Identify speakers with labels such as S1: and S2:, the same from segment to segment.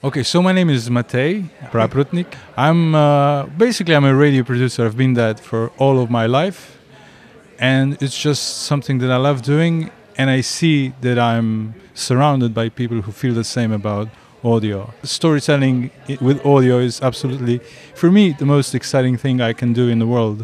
S1: Okay, so my name is Matej Praprutnik. I'm a radio producer. I've been that for all of my life, and it's just something that I love doing. And I see that I'm surrounded by people who feel the same about audio. Storytelling with audio is absolutely, for me, the most exciting thing I can do in the world.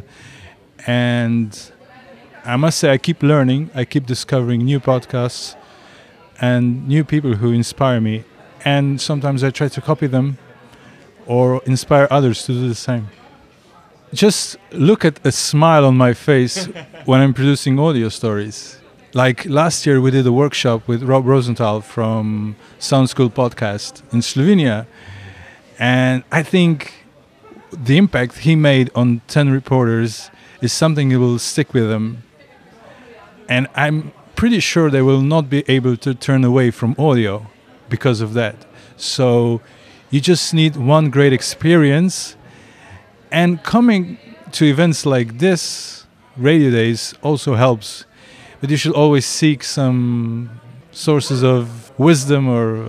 S1: And I must say, I keep learning. I keep discovering new podcasts and new people who inspire me. And sometimes I try to copy them or inspire others to do the same. Just look at a smile on my face when I'm producing audio stories. Like last year we did a workshop with Rob Rosenthal from Sound School Podcast in Slovenia. And I think the impact he made on 10 reporters is something that will stick with them. And I'm pretty sure they will not be able to turn away from audio because of that. So you just need one great experience, and coming to events like this, Radio Days, also helps. But you should always seek some sources of wisdom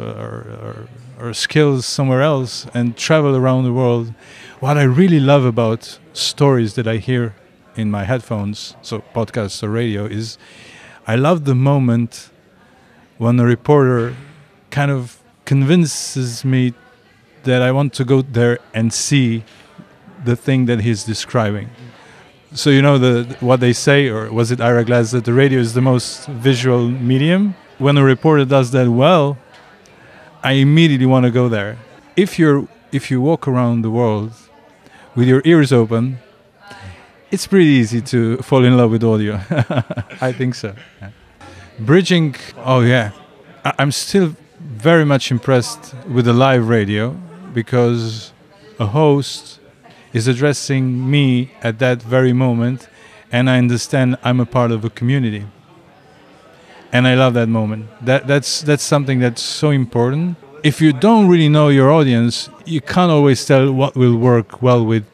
S1: or skills somewhere else and travel around the world. What I really love about stories that I hear in my headphones, so podcasts or radio, is I love the moment when a reporter kind of convinces me that I want to go there and see the thing that he's describing. So you know what they say, or was it Ira Glass, that the radio is the most visual medium? When a reporter does that well, I immediately want to go there. If you walk around the world with your ears open, it's pretty easy to fall in love with audio. I think so. Yeah. Bridging, oh yeah. I'm still very much impressed with the live radio, because a host is addressing me at that very moment, and I understand I'm a part of a community. And I love that moment. That's something that's so important. If you don't really know your audience, you can't always tell what will work well with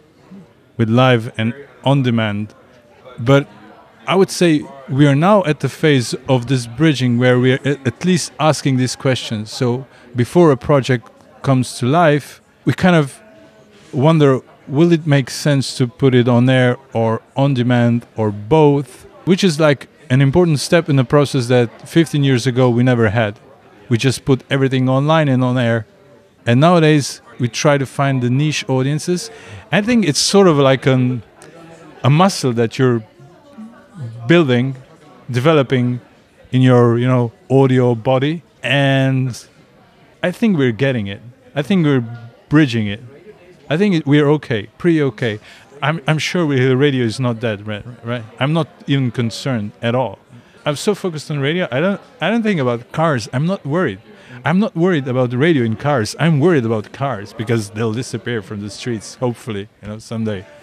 S1: live and on demand. But I would say we are now at the phase of this bridging where we are at least asking these questions. So before a project comes to life, we kind of wonder, will it make sense to put it on air or on demand or both? Which is like an important step in the process that 15 years ago we never had. We just put everything online and on air. And nowadays we try to find the niche audiences. I think it's sort of like a muscle that you're building, developing in your, audio body. And I think we're getting it. I think we're bridging it. I think we're okay, pretty okay. I'm sure the radio is not dead, right? I'm not even concerned at all. I'm so focused on radio. I don't think about cars. I'm not worried. I'm not worried about the radio in cars. I'm worried about cars because they'll disappear from the streets, hopefully, someday.